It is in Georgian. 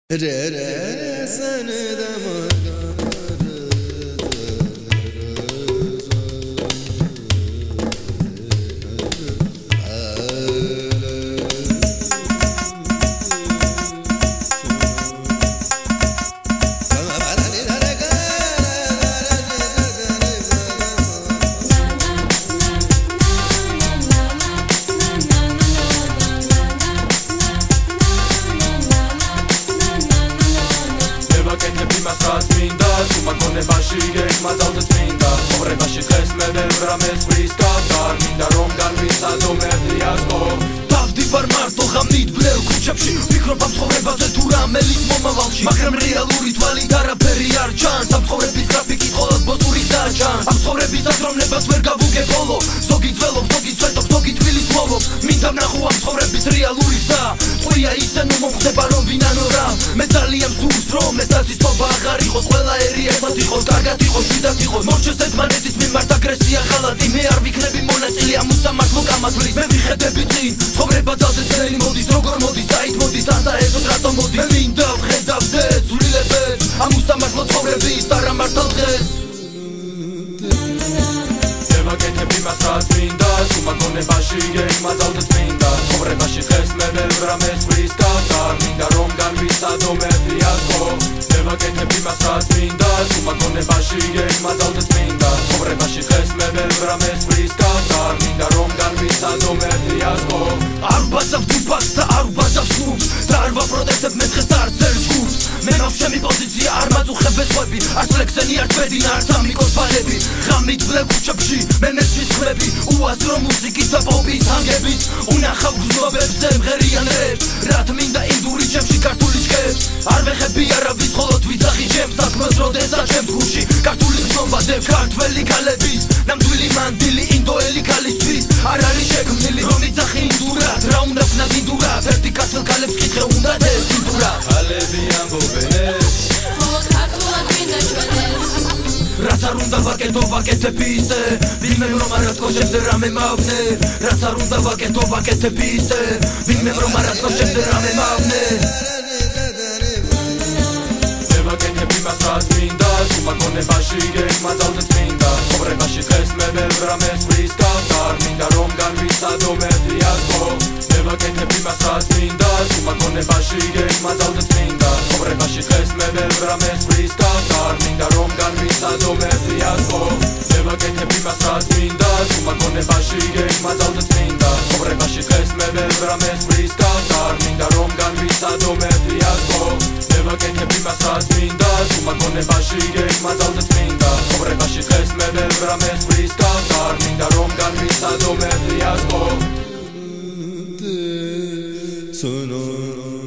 re re san da ma ga Bashi gek mazalze twinda Sobre bashi ches medel vrames freestyle Minda rom galvisa do mefiasko Tavdi var marto ghamnit breu kuchapshi Mikrobam ცხოვრებაზე თუ რამელის მომავალში მაგრამ რეალური თვალით არაფერი არ ჩანს ამ ცხოვრების გრაფიკით მხოლოდ ბოსური გზა ჩანს ამ ცხოვრების აზროვნებას ვერ გავუგებ ბოლო ზოგი ძველობს ზოგი სვეტობს ზოგი თბილის მოვობს მინდა ვნახო ამ ცხოვრების რეალური გზა ყვია ისე ნუ მომხდება რომ ვინანო რა მე ძალიან სურს რომ ეს დაწესობა აღარ იყოს ყველა ერი ერთად იყოს კარგად იყოს შვიდად იყოს მორჩეს ერთმანეთის მიმართ აგრესია ხალატი მე არ ვიქნები მონაწილე ამ უსამართლო კამათლის მე ვიხედები წინ ცხოვრება ძალზე ძნელი მოდის როგორ მოდის საით მოდის ასაერთოდ რატომ მოდის მე მინდა ვხედავ დეც ვლილებებს ამ უსამართლო ცხოვრების არამართალ დღეს ვაკეთებ იმას რაც მინდა თუ მაგონებაში გეგ მაწალზე წმინდა ცხოვრებაში ხეს მე ვერ ვრამეს freestyle მინდა რომ განვიცადო მე ფიასკო ვაკეთებ იმას რაც მინდა თუ მაგონებაში გეგ მაწალზე წმინდა ცხოვრებაში ხეს მე ვერ ვრამეს freestyle მინდა რომ განვიცადო მე ფიასკო არ ვბაძავ თუბას და არ ვბაძავ სულს და არ ვაპროტესტებ მე დღეს არც ერთ ჯგუფს მე მაქვს ჩემი პოზიცია არ მაძუხებ ბესხვები არც ლექსენი არც ბედინა არც ამიკოს ბალები ღამით ბლე ქუჩებში მე მესმის ხვები უაზრო მუსიკის და პოპის ჰანგების უნახავ გზნობებზე მღერიან რეპს რაც მინდა ინდური ჩემში ქართული ჭკებს არ ვეხები არავის ხოლოდ ვიძახი ჩემს საქმეს როდესაც ჩემს გულში ქართული გზნობადებ ქართველი ქალების ნამდვილი მანდილი ინდოელი ქალისთვის არ არის შექმნილი რომ იცახი ინდურად რა უნდა ვქნათ ინდურად ერთი ქართულ ქალებს კითხე უნდა ეს ინდურად ქალები ამბობენ ეს ხოლო ქართულად მინდა ჩვენეს რაც არ უნდა ვაკეთო ვაკეთებ ისე ვინმე რომ არ ატყოშებს რამე მავნე რაც არ უნდა ვაკეთო ვაკეთებ ისე ვინმე რომ არ ატყოშებს რამე მავნე ვაკეთებ იმას რაც მინდა თუ მაგონებაში გეგ მაწალზე წმინდა ცხოვრებაში ხეს მე ვერ ვრამეს freestyle მინდა რომ განვიცადო მე ფიასკო ვაკეთებ იმას რაც მინდა თუ მაგონებაში გეგ მაწალზე წმინდა ცხოვრებაში ხეს მე ვერ ვრამეს freestyle მინდა რომ განვიცადო მე ფიასკო ვაკეთებ იმას რაც მინდა თუ მაგონებაში გეგ მაწალზე წმინდა ცხოვრებაში ხეს მე ვერ ვრამეს freestyle მინდა რომ განვიცადო მე ფიასკო ვაკეთებ იმას რაც მინდა თუ მაგონებაში გეგ მაწალზე წმინდა ცხოვრებაში ხეს მე ვერ ვრამეს freestyle მინდა რომ განვიცადო მე ფიასკო Sono